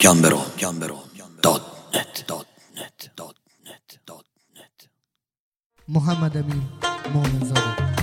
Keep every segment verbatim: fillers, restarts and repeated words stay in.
گمبرو گمبرو دات نت دات نت دات نت دات نت. محمد امین مومنزاده.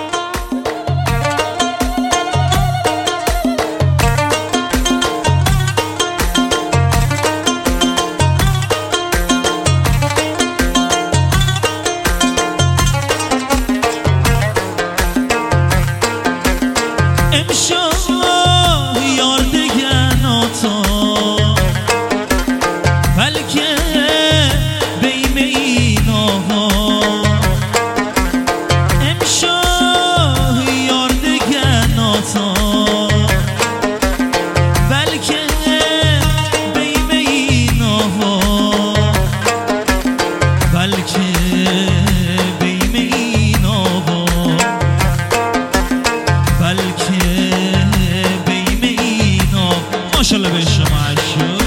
ماشاءالله به شما عشق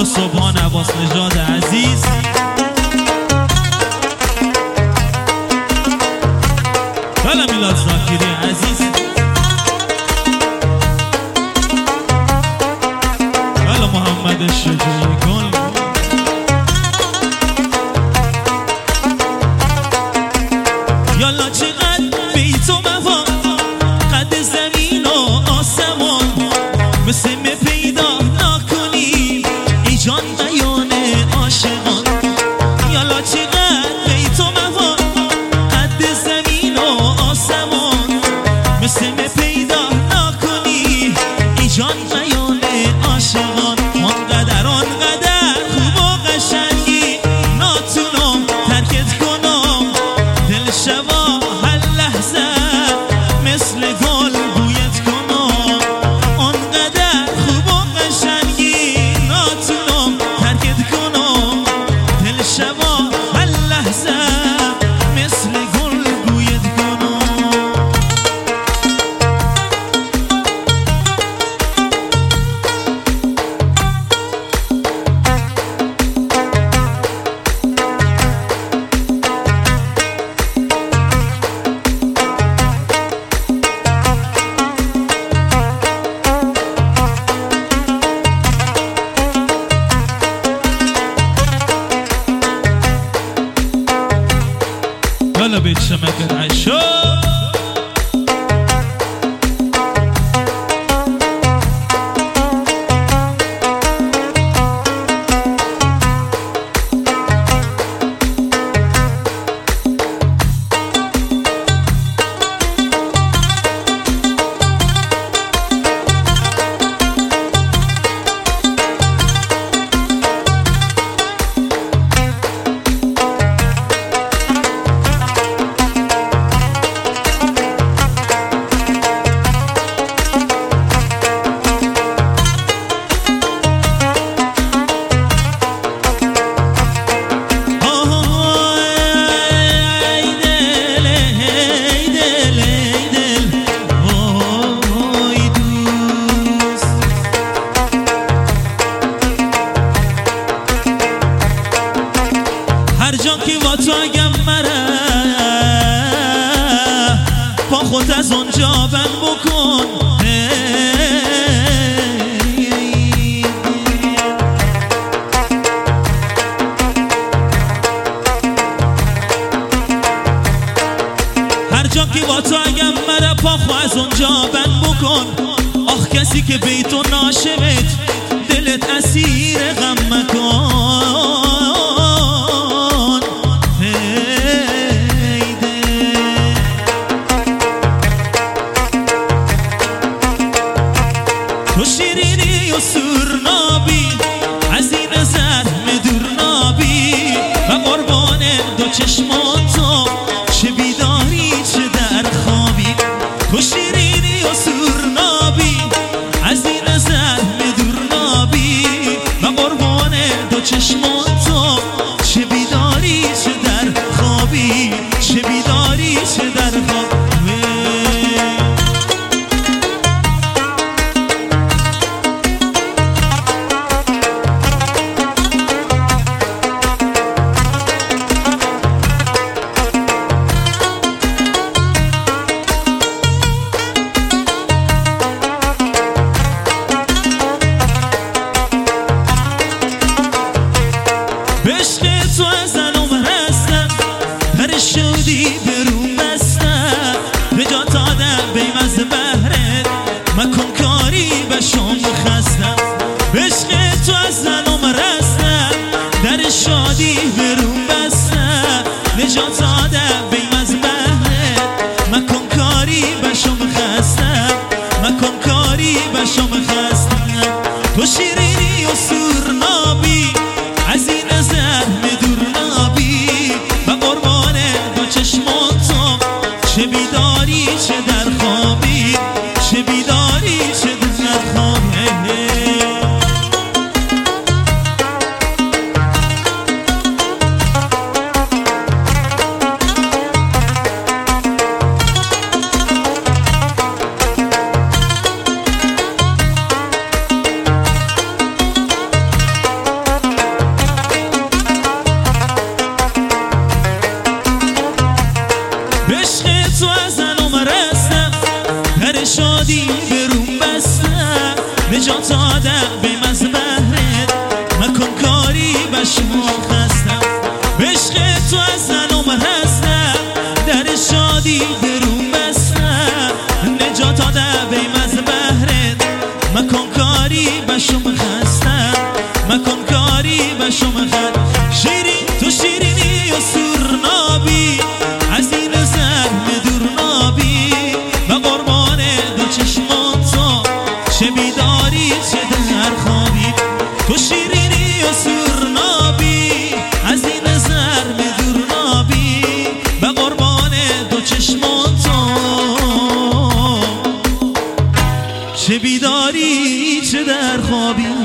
صبحان عباس نژاد عزیز، بله میلاد زاکری عزیز، بله محمد شجاعی گل، یالا چقدر بیت و وفا قد زمین و آسمان، مثل می پیدا نکنی ای جان بیان عاشقان. یالا چقدر بیت و وفا قد زمین و آسمان، مثل می پیدا نکنی ای جان بیان عاشقان. آنقدر آنقدر خوب و قشنگی ناتونم ترکت کنم، دل شبا هر لحظه مثل گل بویت کنم. آنقدر خوب و قشنگی ناتونم ترکت کنم، دل شبا هر لحظه مثل گل بویت کنم. ولا بيت شمكة عشو خود از اونجا بند بکن. هر جا که با تو اگم مره پا خود از اونجا بند بکن. آخ کسی که بیتو ناشمت دلت اسیر غم مکن. تو شیرینی و سورنابی از این زرم دورنابی و قربان دو چشمان تو چه بیداری چه در خوابی. تو شیرینی و سورنابی از این زرم دورنابی و قربان دو چشمان تو چه بیداری چه در خوابی، چه بیداری چه در خوابی. عشق تو از الان رستم در شدی برون بستم به جا دادم بیمز بهرت مکن کاری به شام خستم. عشق تو از الان رستم در شادی برون بستم به جا دادم بیمز بهرت مکن کاری به شام خستم، مکن کاری به شام خستم. تو شیرینی و سورنابی از این زرم دورنابی و قربان دو چشمان تو چه بیداری چه در خوابی، چه بیداری چه در خوابی. شادی به روم بستم نجات آدم بیم از بهرت مکن کاری به شما خستم عشق تو از زنم هستم در شادی به روم بستم نجات آدم بیم از بهرت مکن کاری به شما خستم مکن کاری به شما خستم شیرین تو شیرینی و سورنابی از این زرم دور نابی و قربان دو چشمان تو چه بیداری چه در خوابی تو شیرینی و سورنابی از این زرم دور نابی و قربان دو چشمان تو چه بیداری چه در خوابی